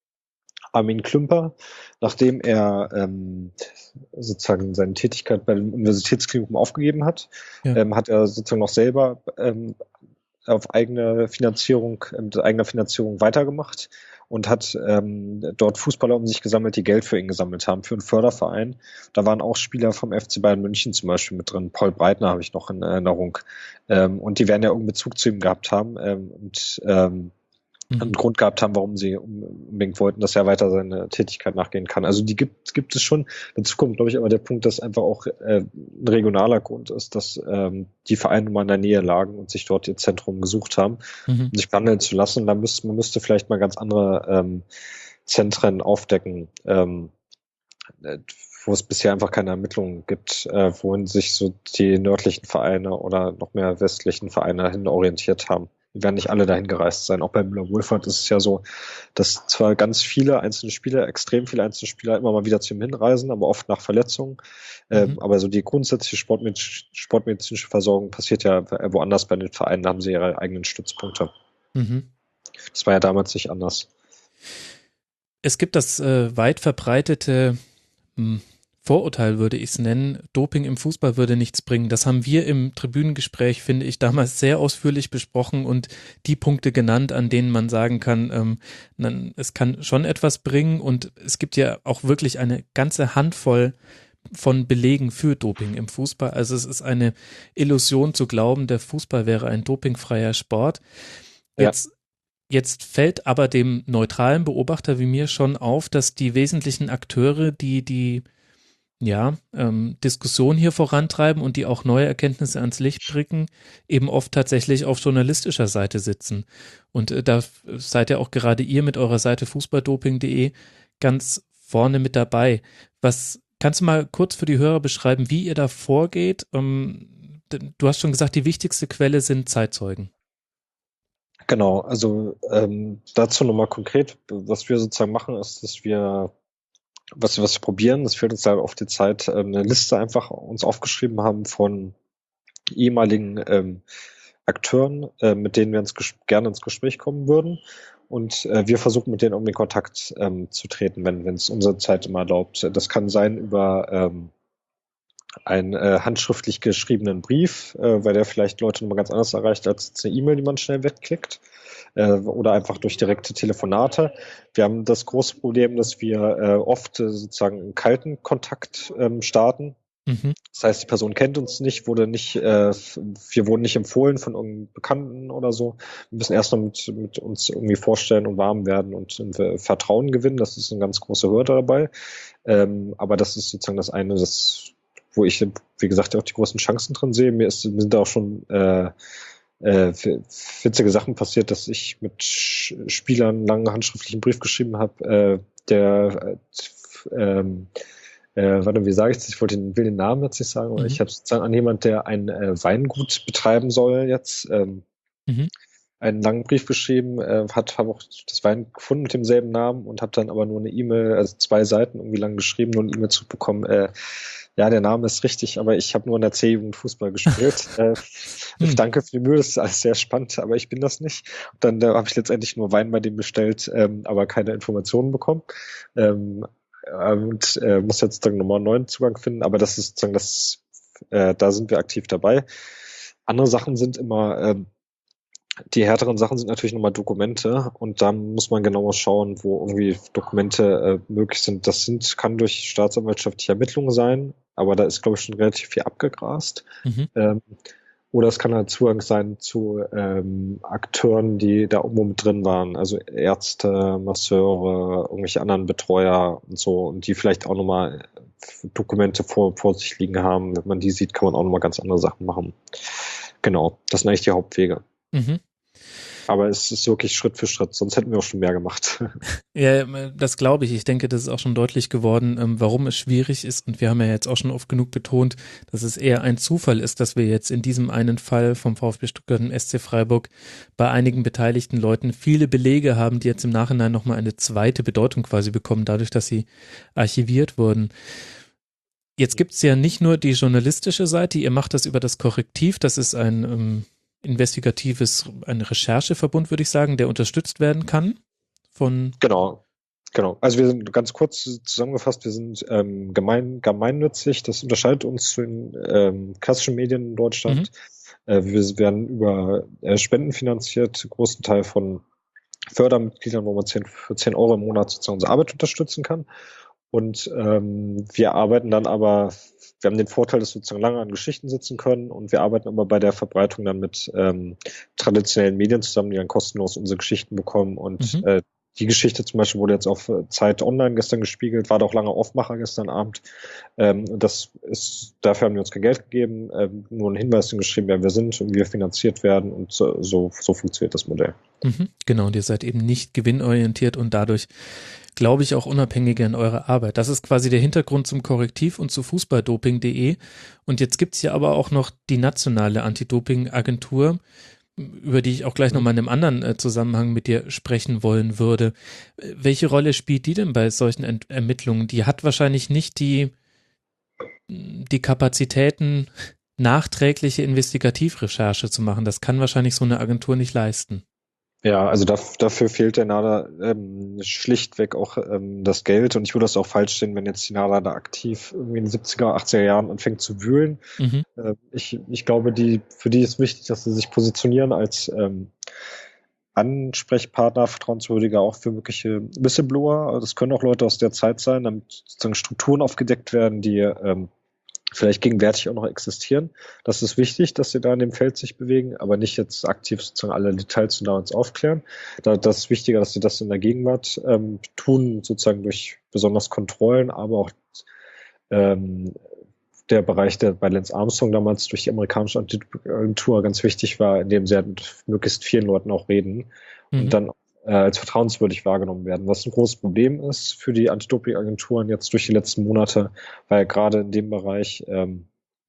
Armin Klümper, nachdem er ähm, sozusagen seine Tätigkeit bei dem Universitätsklinikum aufgegeben hat, Ja. ähm, hat er sozusagen noch selber ähm, auf eigene Finanzierung, äh, mit eigener Finanzierung weitergemacht und hat ähm, dort Fußballer um sich gesammelt, die Geld für ihn gesammelt haben, für einen Förderverein. Da waren auch Spieler vom F C Bayern München zum Beispiel mit drin. Paul Breitner habe ich noch in Erinnerung. Ähm, und die werden ja irgendeinen Bezug zu ihm gehabt haben. Ähm, und ähm, einen Mhm. Grund gehabt haben, warum sie unbedingt wollten, dass er weiter seine Tätigkeit nachgehen kann. Also die gibt, gibt es schon. Dazu kommt, glaube ich, aber der Punkt, dass einfach auch äh, ein regionaler Grund ist, dass ähm, die Vereine mal in der Nähe lagen und sich dort ihr Zentrum gesucht haben, Mhm. um sich behandeln zu lassen. Da müsste, man müsste vielleicht mal ganz andere ähm, Zentren aufdecken, ähm, äh, wo es bisher einfach keine Ermittlungen gibt, äh, wohin sich so die nördlichen Vereine oder noch mehr westlichen Vereine hin orientiert haben. Die werden nicht alle dahin gereist sein. Auch bei Müller-Wohlfahrt ist es ja so, dass zwar ganz viele einzelne Spieler, extrem viele einzelne Spieler immer mal wieder zu ihm hinreisen, aber oft nach Verletzungen. Ähm, Mhm. aber so die grundsätzliche Sportmediz sportmedizinische Versorgung passiert ja woanders bei den Vereinen, da haben sie ihre eigenen Stützpunkte. Mhm. Das war ja damals nicht anders. Es gibt das äh, weit verbreitete hm, Vorurteil, würde ich es nennen, Doping im Fußball würde nichts bringen. Das haben wir im Tribünengespräch, finde ich, damals sehr ausführlich besprochen und die Punkte genannt, an denen man sagen kann, ähm, man, es kann schon etwas bringen und es gibt ja auch wirklich eine ganze Handvoll von Belegen für Doping im Fußball. Also es ist eine Illusion zu glauben, der Fußball wäre ein dopingfreier Sport. Ja. Jetzt Jetzt fällt aber dem neutralen Beobachter wie mir schon auf, dass die wesentlichen Akteure, die die ja, ähm, Diskussion hier vorantreiben und die auch neue Erkenntnisse ans Licht bringen, eben oft tatsächlich auf journalistischer Seite sitzen. Und äh, da seid ja auch gerade ihr mit eurer Seite fußballdoping punkt de ganz vorne mit dabei. Was kannst du mal kurz für die Hörer beschreiben, wie ihr da vorgeht? Ähm, du hast schon gesagt, die wichtigste Quelle sind Zeitzeugen. Genau, also ähm, dazu nochmal konkret, was wir sozusagen machen, ist, dass wir, was, was wir probieren, das fehlt uns da auf die Zeit, ähm, eine Liste einfach uns aufgeschrieben haben von ehemaligen ähm, Akteuren, äh, mit denen wir ins Ges gerne ins Gespräch kommen würden. Und äh, wir versuchen mit denen um den Kontakt ähm, zu treten, wenn wenn es unsere Zeit immer erlaubt. Das kann sein über ähm, einen äh, handschriftlich geschriebenen Brief, äh, weil der vielleicht Leute nochmal ganz anders erreicht als eine E-Mail, die man schnell wegklickt, äh, oder einfach durch direkte Telefonate. Wir haben das große Problem, dass wir äh, oft äh, sozusagen einen kalten Kontakt ähm, starten. Mhm. Das heißt, die Person kennt uns nicht, wurde nicht, äh, wir wurden nicht empfohlen von irgendeinem Bekannten oder so. Wir müssen erst noch mit, mit uns irgendwie vorstellen und warm werden und äh, Vertrauen gewinnen. Das ist eine ganz große Hürde dabei. Ähm, aber das ist sozusagen das eine, das, wo ich, wie gesagt, auch die großen Chancen drin sehe. Mir, ist, mir sind da auch schon äh, äh, witzige Sachen passiert, dass ich mit Spielern einen langen handschriftlichen Brief geschrieben habe, äh, der äh, ähm, äh, warte, wie sage ich das? Ich wollte den, will den Namen jetzt nicht sagen, aber Mhm. ich habe sozusagen an jemand, der ein äh, Weingut betreiben soll jetzt, ähm, Mhm. einen langen Brief geschrieben, äh, hat habe auch das Wein gefunden mit demselben Namen und habe dann aber nur eine E-Mail, also zwei Seiten irgendwie lang geschrieben, nur eine E-Mail zurückbekommen. Äh, ja, der Name ist richtig, aber ich habe nur in der C-Jugend Fußball gespielt. äh, Hm. Danke für die Mühe, das ist alles sehr spannend, aber ich bin das nicht. Und dann äh, habe ich letztendlich nur Wein bei dem bestellt, ähm, aber keine Informationen bekommen. Ähm, und äh, muss jetzt sozusagen nochmal einen neuen Zugang finden, aber das ist sozusagen das, äh, da sind wir aktiv dabei. Andere Sachen sind immer, ähm, die härteren Sachen sind natürlich nochmal Dokumente und da muss man genauer schauen, wo irgendwie Dokumente äh, möglich sind. Das sind, kann durch staatsanwaltschaftliche Ermittlungen sein, aber da ist, glaube ich, schon relativ viel abgegrast. Mhm. Ähm, oder es kann halt Zugang sein zu ähm, Akteuren, die da irgendwo mit drin waren, also Ärzte, Masseure, irgendwelche anderen Betreuer und so, und die vielleicht auch nochmal Dokumente vor, vor sich liegen haben. Wenn man die sieht, kann man auch nochmal ganz andere Sachen machen. Genau, das sind eigentlich die Hauptwege. Mhm. Aber es ist wirklich Schritt für Schritt, sonst hätten wir auch schon mehr gemacht. Ja, das glaube ich. Ich denke, das ist auch schon deutlich geworden, ähm, warum es schwierig ist. Und wir haben ja jetzt auch schon oft genug betont, dass es eher ein Zufall ist, dass wir jetzt in diesem einen Fall vom VfB Stuttgart und S C Freiburg bei einigen beteiligten Leuten viele Belege haben, die jetzt im Nachhinein nochmal eine zweite Bedeutung quasi bekommen, dadurch, dass sie archiviert wurden. Jetzt gibt es ja nicht nur die journalistische Seite, ihr macht das über das Korrektiv, das ist ein ähm, investigatives, ein Rechercheverbund, würde ich sagen, der unterstützt werden kann von. Genau, genau. Also wir sind ganz kurz zusammengefasst, wir sind ähm, gemein, gemeinnützig. Das unterscheidet uns zu den ähm, klassischen Medien in Mhm. Deutschland. Äh, wir werden über äh, Spenden finanziert, großen Teil von Fördermitgliedern, wo man zehn, für zehn Euro im Monat sozusagen unsere Arbeit unterstützen kann. Und ähm, wir arbeiten dann aber, wir haben den Vorteil, dass wir sozusagen lange an Geschichten sitzen können, und wir arbeiten aber bei der Verbreitung dann mit ähm, traditionellen Medien zusammen, die dann kostenlos unsere Geschichten bekommen. Und Mhm. äh, die Geschichte zum Beispiel wurde jetzt auf Zeit Online gestern gespiegelt, war doch lange Aufmacher gestern Abend. Ähm, das ist, dafür haben wir uns kein Geld gegeben, ähm, nur einen Hinweis geschrieben, wer wir sind und wie wir finanziert werden, und so, so, so funktioniert das Modell. Mhm. Genau, und ihr seid eben nicht gewinnorientiert und dadurch, glaube ich, auch unabhängiger in eurer Arbeit. Das ist quasi der Hintergrund zum Korrektiv und zu fußballdoping punkt de. Und jetzt gibt's ja aber auch noch die nationale Anti-Doping-Agentur, über die ich auch gleich nochmal in einem anderen äh, Zusammenhang mit dir sprechen wollen würde. Äh, Welche Rolle spielt die denn bei solchen Ent Ermittlungen? Die hat wahrscheinlich nicht die, die Kapazitäten, nachträgliche Investigativrecherche zu machen. Das kann wahrscheinlich so eine Agentur nicht leisten. Ja, also daf- dafür fehlt der NADA ähm, schlichtweg auch ähm, das Geld, und ich würde das auch falsch sehen, wenn jetzt die NADA da aktiv irgendwie in den siebziger, achtziger Jahren anfängt zu wühlen. Mhm. Äh, ich, ich glaube, die, für die ist wichtig, dass sie sich positionieren als ähm, Ansprechpartner, vertrauenswürdiger auch für mögliche Whistleblower. Also das können auch Leute aus der Zeit sein, damit sozusagen Strukturen aufgedeckt werden, die ähm, vielleicht gegenwärtig auch noch existieren. Das ist wichtig, dass sie da in dem Feld sich bewegen, aber nicht jetzt aktiv sozusagen alle Details und damals aufklären. Da, das ist wichtiger, dass sie das in der Gegenwart ähm, tun, sozusagen durch besonders Kontrollen, aber auch ähm, der Bereich, der bei Lance Armstrong damals durch die amerikanische Agentur ganz wichtig war, in dem sie halt mit möglichst vielen Leuten auch reden und Mhm. dann äh, als vertrauenswürdig wahrgenommen werden. Was ein großes Problem ist für die Anti-Doping-Agenturen jetzt durch die letzten Monate, weil gerade in dem Bereich ähm,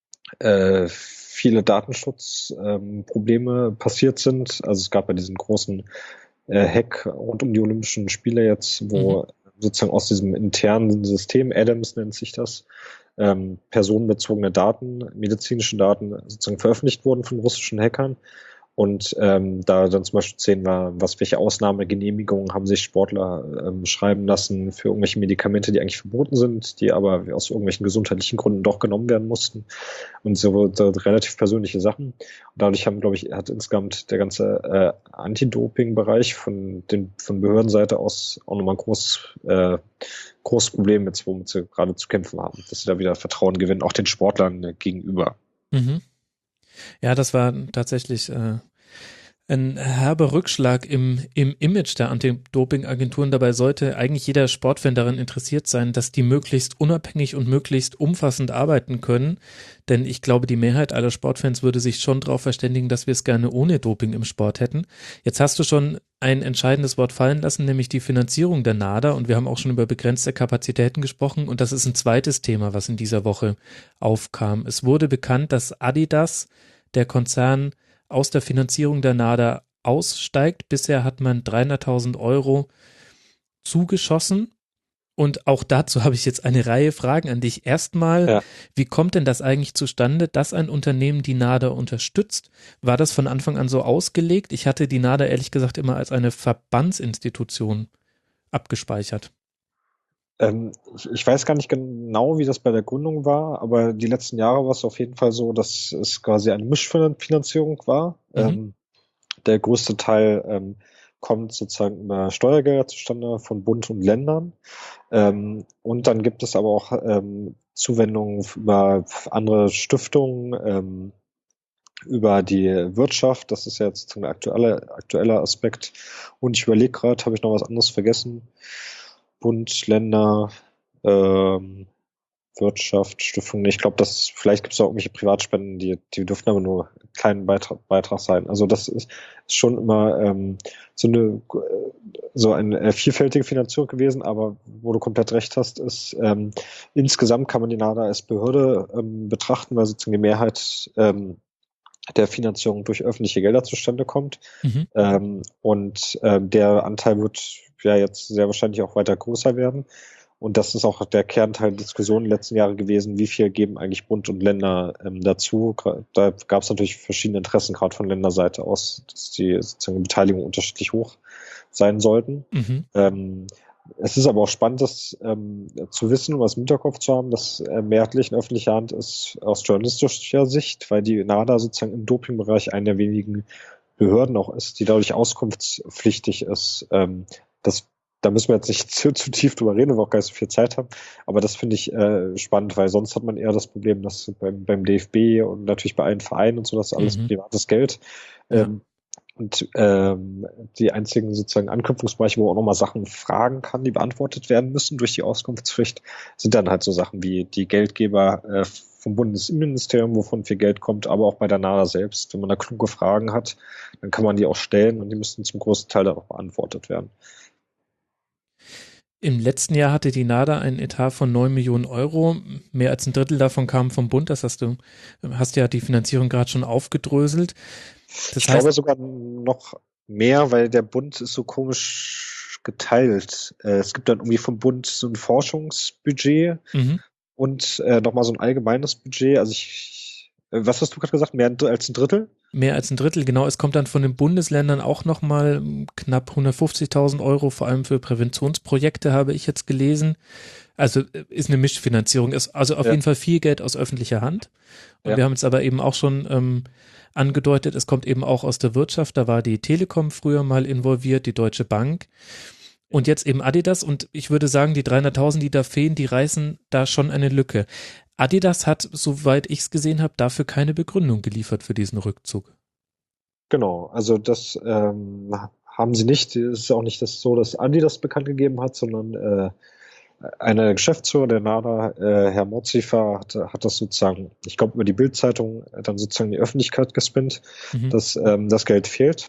äh, viele Datenschutzprobleme ähm, passiert sind. Also es gab ja diesen großen äh, Hack rund um die Olympischen Spiele jetzt, Mhm. wo sozusagen aus diesem internen System, Adams nennt sich das, ähm, personenbezogene Daten, medizinische Daten sozusagen veröffentlicht wurden von russischen Hackern. Und ähm, da dann zum Beispiel sehen wir, was welche Ausnahmegenehmigungen haben sich Sportler ähm, schreiben lassen für irgendwelche Medikamente, die eigentlich verboten sind, die aber aus irgendwelchen gesundheitlichen Gründen doch genommen werden mussten. Und so, so relativ persönliche Sachen. Und dadurch haben, glaube ich, hat insgesamt der ganze äh, Anti-Doping-Bereich von den von Behördenseite aus auch nochmal ein großes, äh, großes Problem, jetzt, womit sie gerade zu kämpfen haben, dass sie da wieder Vertrauen gewinnen, auch den Sportlern äh, gegenüber. Mhm. Ja, das war tatsächlich äh, ein herber Rückschlag im, im Image der Anti-Doping-Agenturen. Dabei sollte eigentlich jeder Sportfan daran interessiert sein, dass die möglichst unabhängig und möglichst umfassend arbeiten können. Denn ich glaube, die Mehrheit aller Sportfans würde sich schon darauf verständigen, dass wir es gerne ohne Doping im Sport hätten. Jetzt hast du schon ein entscheidendes Wort fallen lassen, nämlich die Finanzierung der NADA. Und wir haben auch schon über begrenzte Kapazitäten gesprochen. Und das ist ein zweites Thema, was in dieser Woche aufkam. Es wurde bekannt, dass Adidas, der Konzern, aus der Finanzierung der NADA aussteigt. Bisher hat man dreihunderttausend Euro zugeschossen. Und auch dazu habe ich jetzt eine Reihe Fragen an dich. Erstmal, Ja. wie kommt denn das eigentlich zustande, dass ein Unternehmen die NADA unterstützt? War das von Anfang an so ausgelegt? Ich hatte die NADA ehrlich gesagt immer als eine Verbandsinstitution abgespeichert. Ähm, ich, ich weiß gar nicht genau, wie das bei der Gründung war, aber die letzten Jahre war es auf jeden Fall so, dass es quasi eine Mischfinanzierung war. Mhm. Ähm, der größte Teil ähm, kommt sozusagen über Steuergelder zustande von Bund und Ländern. Ähm, und dann gibt es aber auch ähm, Zuwendungen über andere Stiftungen, ähm, über die Wirtschaft. Das ist ja jetzt ein aktueller, aktueller Aspekt. Und ich überlege gerade, habe ich noch was anderes vergessen? Bund, Länder, ähm, Wirtschaft, Stiftung. Ich glaube, das vielleicht gibt es auch irgendwelche Privatspenden, die, die dürfen aber nur einen kleinen Beitrag, Beitrag sein. Also das ist, ist schon immer ähm, so eine so eine äh, vielfältige Finanzierung gewesen, aber wo du komplett recht hast, ist ähm, insgesamt kann man die NADA als Behörde ähm, betrachten, weil sozusagen die Mehrheit ähm, der Finanzierung durch öffentliche Gelder zustande kommt. Mhm. Ähm, und ähm, der Anteil wird ja jetzt sehr wahrscheinlich auch weiter größer werden. Und das ist auch der Kernteil der Diskussion in den letzten Jahren gewesen, wie viel geben eigentlich Bund und Länder ähm, dazu. Da gab es natürlich verschiedene Interessen, gerade von Länderseite aus, dass die sozusagen Beteiligung unterschiedlich hoch sein sollten. Mhm. Ähm, es ist aber auch spannend, das ähm, zu wissen, was im Hinterkopf zu haben, dass äh, mehrheitlich in öffentlicher Hand ist aus journalistischer Sicht, weil die NADA sozusagen im Dopingbereich eine der wenigen Behörden auch ist, die dadurch auskunftspflichtig ist. Ähm, das Da müssen wir jetzt nicht zu, zu tief drüber reden, weil wir auch gar nicht so viel Zeit haben. Aber das finde ich äh, spannend, weil sonst hat man eher das Problem, dass beim, beim D F B und natürlich bei allen Vereinen und so, das ist alles Mhm. privates Geld. Ähm, Ja. Und ähm, die einzigen sozusagen Anknüpfungsbereiche, wo man auch nochmal Sachen fragen kann, die beantwortet werden müssen durch die Auskunftspflicht, sind dann halt so Sachen wie die Geldgeber äh, vom Bundesinnenministerium, wovon viel Geld kommt, aber auch bei der NADA selbst. Wenn man da kluge Fragen hat, dann kann man die auch stellen und die müssen zum großen Teil dann auch beantwortet werden. Im letzten Jahr hatte die NADA einen Etat von neun Millionen Euro. Mehr als ein Drittel davon kam vom Bund. Das hast du, hast ja die Finanzierung gerade schon aufgedröselt. Das Ich heißt, glaube sogar noch mehr, weil der Bund ist so komisch geteilt. Äh, es gibt dann irgendwie vom Bund so ein Forschungsbudget mhm. und äh, nochmal so ein allgemeines Budget. Also ich, äh, was hast du gerade gesagt? Mehr als ein Drittel? Mehr als ein Drittel, genau. Es kommt dann von den Bundesländern auch nochmal knapp hundertfünfzigtausend Euro, vor allem für Präventionsprojekte, habe ich jetzt gelesen. Also äh, ist eine Mischfinanzierung, ist also auf Ja, jeden Fall viel Geld aus öffentlicher Hand. Und ja, wir haben jetzt aber eben auch schon ähm, angedeutet, es kommt eben auch aus der Wirtschaft. Da war die Telekom früher mal involviert, die Deutsche Bank. Und jetzt eben Adidas. Und ich würde sagen, die dreihunderttausend, die da fehlen, die reißen da schon eine Lücke. Adidas hat, soweit ich es gesehen habe, dafür keine Begründung geliefert für diesen Rückzug. genau. Also das ähm, haben sie nicht. Es ist auch nicht das so, dass Andi das bekannt gegeben hat, sondern äh, einer der Geschäftsführer der NADA, äh, Herr Motzifer, hat, hat das sozusagen, ich glaube, über die Bild-Zeitung dann sozusagen in die Öffentlichkeit gespinnt, Mhm. dass ähm, das Geld fehlt.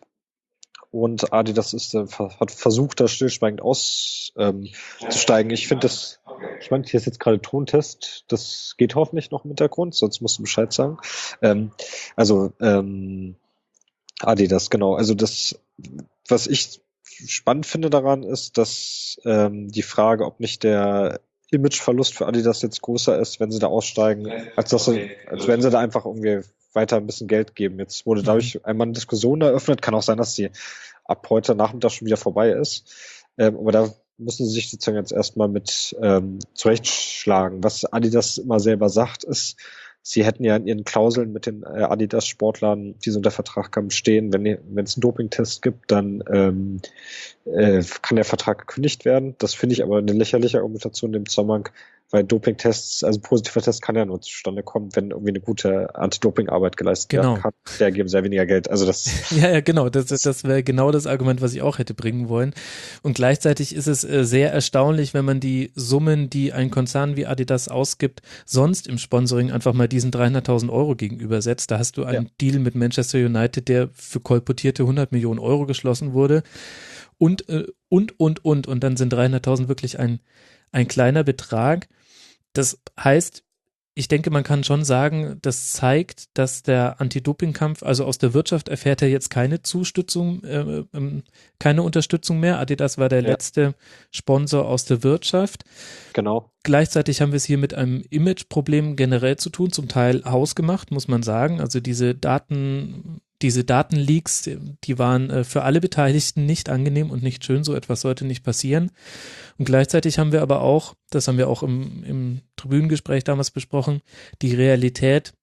Und Adidas ist, äh, hat versucht, da stillschweigend auszusteigen. Ähm, ich finde das, ich meine, hier ist jetzt gerade Tontest, das geht hoffentlich noch im Hintergrund, sonst musst du Bescheid sagen. Ähm, also ähm, Adidas, genau. Also das, was ich spannend finde daran, ist, dass ähm, die Frage, ob nicht der Imageverlust für Adidas jetzt größer ist, wenn sie da aussteigen, als dass sie, als wenn sie da einfach irgendwie weiter ein bisschen Geld geben. Jetzt wurde Mhm. dadurch einmal eine Diskussion eröffnet. Kann auch sein, dass die ab heute Nachmittag schon wieder vorbei ist. Ähm, aber da müssen sie sich sozusagen jetzt erstmal mit ähm, zurechtschlagen. Was Adidas immer selber sagt, ist, sie hätten ja in ihren Klauseln mit den äh, Adidas-Sportlern, die so unter Vertrag kamen, stehen, wenn wenn es einen Dopingtest gibt, dann ähm, äh, kann der Vertrag gekündigt werden. Das finde ich aber eine lächerliche Argumentation in dem Zusammenhang, weil Dopingtests, also ein positiver Test kann ja nur zustande kommen, wenn irgendwie eine gute Anti-Doping-Arbeit geleistet werden Genau. kann. Der geben sehr weniger Geld. Also das Ja, ja, genau. Das, das wäre genau das Argument, was ich auch hätte bringen wollen. Und gleichzeitig ist es äh, sehr erstaunlich, wenn man die Summen, die ein Konzern wie Adidas ausgibt, sonst im Sponsoring einfach mal diesen dreihunderttausend Euro gegenübersetzt. Da hast du ja. einen Deal mit Manchester United, der für kolportierte hundert Millionen Euro geschlossen wurde. Und, äh, und, und, und. Und dann sind dreihunderttausend wirklich ein, ein kleiner Betrag. Das heißt, ich denke, man kann schon sagen, das zeigt, dass der Anti-Doping-Kampf, also aus der Wirtschaft erfährt er jetzt keine Zustützung, äh, ähm, keine Unterstützung mehr. Adidas war der Ja, letzte Sponsor aus der Wirtschaft. genau. Gleichzeitig haben wir es hier mit einem Image-Problem generell zu tun, zum Teil hausgemacht, muss man sagen. Also diese Daten, diese Datenleaks, die waren äh, für alle Beteiligten nicht angenehm und nicht schön. So etwas sollte nicht passieren. Und gleichzeitig haben wir aber auch, das haben wir auch im, im Tribünengespräch damals besprochen, die Realität,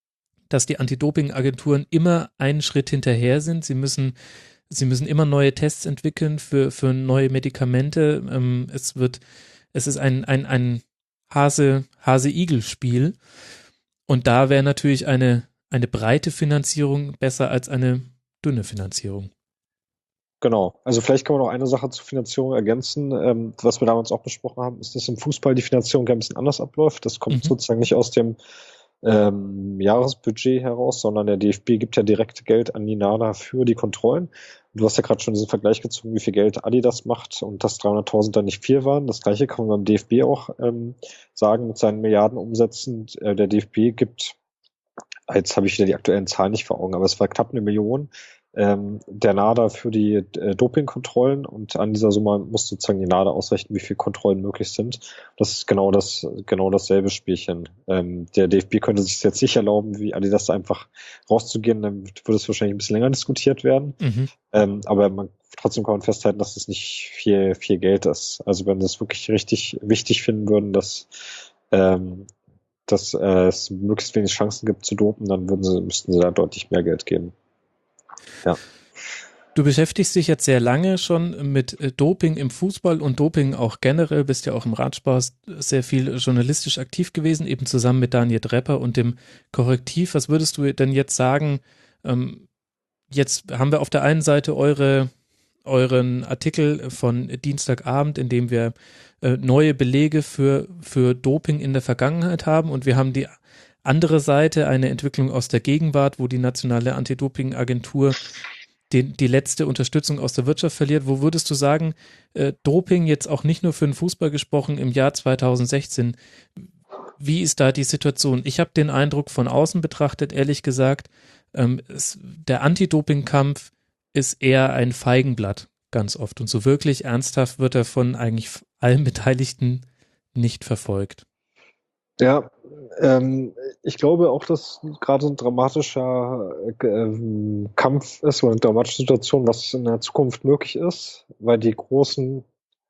dass die Anti-Doping-Agenturen immer einen Schritt hinterher sind. Sie müssen, sie müssen immer neue Tests entwickeln für, für neue Medikamente. Ähm, es wird, es ist ein, ein, ein, Hase, Hase-Igel-Spiel. Und da wäre natürlich eine, eine breite Finanzierung besser als eine dünne Finanzierung. Genau. Also vielleicht kann man noch eine Sache zur Finanzierung ergänzen. Ähm, was wir damals auch besprochen haben, ist, dass im Fußball die Finanzierung ja ein bisschen anders abläuft. Das kommt mhm. sozusagen nicht aus dem ähm, Jahresbudget heraus, sondern der D F B gibt ja direkt Geld an die NADA für die Kontrollen. Du hast ja gerade schon diesen Vergleich gezogen, wie viel Geld Adidas macht und dass dreihunderttausend da nicht viel waren. Das Gleiche kann man beim D F B auch ähm, sagen mit seinen Milliarden Umsätzen. Äh, der D F B gibt, jetzt habe ich wieder die aktuellen Zahlen nicht vor Augen, aber es war knapp eine Million ähm, der NADA für die äh, Dopingkontrollen und an dieser Summe muss sozusagen die NADA ausrechnen, wie viele Kontrollen möglich sind. Das ist genau das, genau dasselbe Spielchen. Ähm, der D F B könnte sich jetzt nicht erlauben, wie Adidas einfach rauszugehen, dann würde es wahrscheinlich ein bisschen länger diskutiert werden. Mhm. Ähm, aber man, trotzdem kann man festhalten, dass das nicht viel, viel Geld ist. Also wenn sie es wirklich richtig wichtig finden würden, dass ähm, dass äh, es möglichst wenig Chancen gibt zu dopen, dann würden sie, müssten sie da deutlich mehr Geld geben. Ja. Du beschäftigst dich jetzt sehr lange schon mit Doping im Fußball und Doping auch generell, bist ja auch im Radsport sehr viel journalistisch aktiv gewesen, eben zusammen mit Daniel Drepper und dem Korrektiv. Was würdest du denn jetzt sagen, ähm, jetzt haben wir auf der einen Seite eure, euren Artikel von Dienstagabend, in dem wir äh, neue Belege für, für Doping in der Vergangenheit haben und wir haben die andere Seite, eine Entwicklung aus der Gegenwart, wo die nationale Anti-Doping-Agentur die, die letzte Unterstützung aus der Wirtschaft verliert. Wo würdest du sagen, äh, Doping jetzt auch nicht nur für den Fußball gesprochen im Jahr zweitausendsechzehn, wie ist da die Situation? Ich habe den Eindruck von außen betrachtet, ehrlich gesagt, ähm, es, der Anti-Doping-Kampf ist eher ein Feigenblatt ganz oft und so wirklich ernsthaft wird er von eigentlich allen Beteiligten nicht verfolgt. Ja, ähm, ich glaube auch, dass gerade ein dramatischer äh, Kampf ist oder eine dramatische Situation, was in der Zukunft möglich ist, weil die großen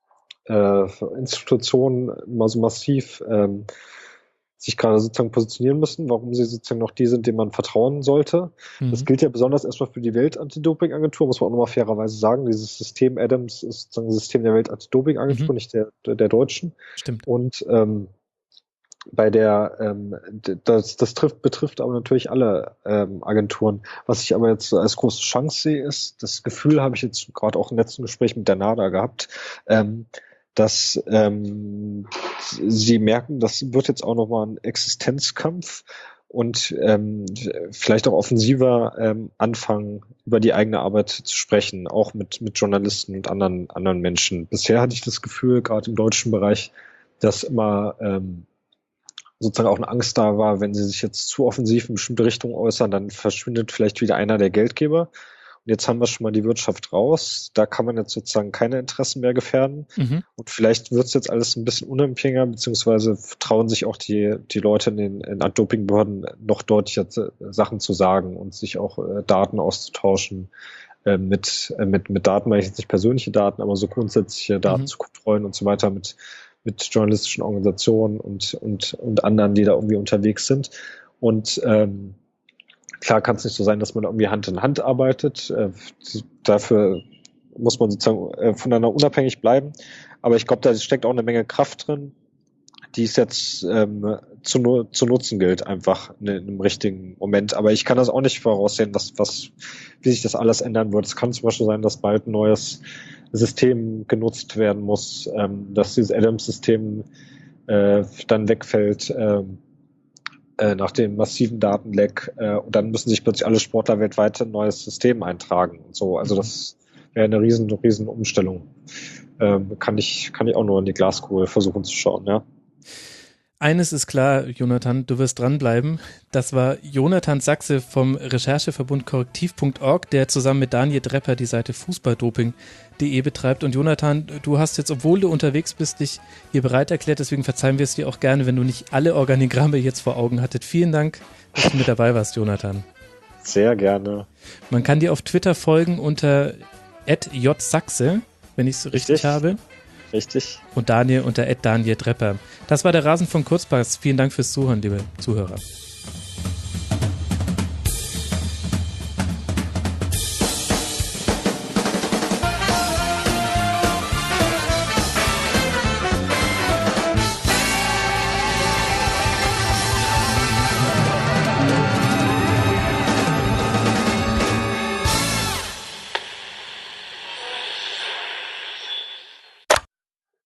äh, Institutionen immer so massiv ähm, sich gerade sozusagen positionieren müssen, warum sie sozusagen noch die sind, denen man vertrauen sollte. Mhm. Das gilt ja besonders erstmal für die Welt-Anti-Doping-Agentur, muss man auch nochmal fairerweise sagen. Dieses System Adams ist sozusagen das System der Welt-Anti-Doping-Agentur, mhm. nicht der, der, der deutschen. Stimmt. Und ähm, bei der, ähm, das, das trifft, betrifft aber natürlich alle ähm, Agenturen. Was ich aber jetzt als große Chance sehe, ist, das Gefühl habe ich jetzt gerade auch im letzten Gespräch mit der NADA gehabt, ähm, dass ähm, sie merken, das wird jetzt auch nochmal ein Existenzkampf und ähm, vielleicht auch offensiver ähm, anfangen, über die eigene Arbeit zu sprechen, auch mit, mit Journalisten und anderen, anderen Menschen. Bisher hatte ich das Gefühl, gerade im deutschen Bereich, dass immer ähm, sozusagen auch eine Angst da war, wenn sie sich jetzt zu offensiv in bestimmte Richtungen äußern, dann verschwindet vielleicht wieder einer der Geldgeber. Und jetzt haben wir schon mal die Wirtschaft raus. Da kann man jetzt sozusagen keine Interessen mehr gefährden. Mhm. Und vielleicht wird es jetzt alles ein bisschen unabhängiger, beziehungsweise trauen sich auch die, die Leute in den in Anti-Doping-Behörden noch deutlicher Sachen zu sagen und sich auch äh, Daten auszutauschen. Äh, mit, äh, mit, mit Daten meine ich jetzt nicht persönliche Daten, aber so grundsätzliche Daten mhm. zu kontrollieren und so weiter mit mit journalistischen Organisationen und, und, und anderen, die da irgendwie unterwegs sind. Und ähm, klar kann es nicht so sein, dass man irgendwie Hand in Hand arbeitet. Äh, dafür muss man sozusagen äh, voneinander unabhängig bleiben. Aber ich glaube, da steckt auch eine Menge Kraft drin, die es jetzt ähm, zu, zu nutzen gilt, einfach in, in einem richtigen Moment. Aber ich kann das auch nicht voraussehen, dass, was, wie sich das alles ändern wird. Es kann zum Beispiel sein, dass bald ein neues System genutzt werden muss, ähm, dass dieses Adams-System äh, dann wegfällt äh, äh, nach dem massiven Datenleck äh, und dann müssen sich plötzlich alle Sportler weltweit ein neues System eintragen und so. Also das wäre eine riesen, riesen Umstellung. Ähm, kann ich, kann ich auch nur in die Glaskugel versuchen zu schauen, ja. Eines ist klar, Jonathan, du wirst dranbleiben. Das war Jonathan Sachse vom Rechercheverbund korrektiv punkt org, der zusammen mit Daniel Drepper die Seite fußballdoping punkt de betreibt. Und Jonathan, du hast jetzt, obwohl du unterwegs bist, dich hier bereit erklärt. Deswegen verzeihen wir es dir auch gerne, wenn du nicht alle Organigramme jetzt vor Augen hattet. Vielen Dank, dass du mit dabei warst, Jonathan. Sehr gerne. Man kann dir auf Twitter folgen unter at j sachse, wenn ich es richtig, richtig habe. Richtig. Und Daniel unter at Daniel Drepper. Das war der Rasenfunk Kurzpass. Vielen Dank fürs Zuhören, liebe Zuhörer.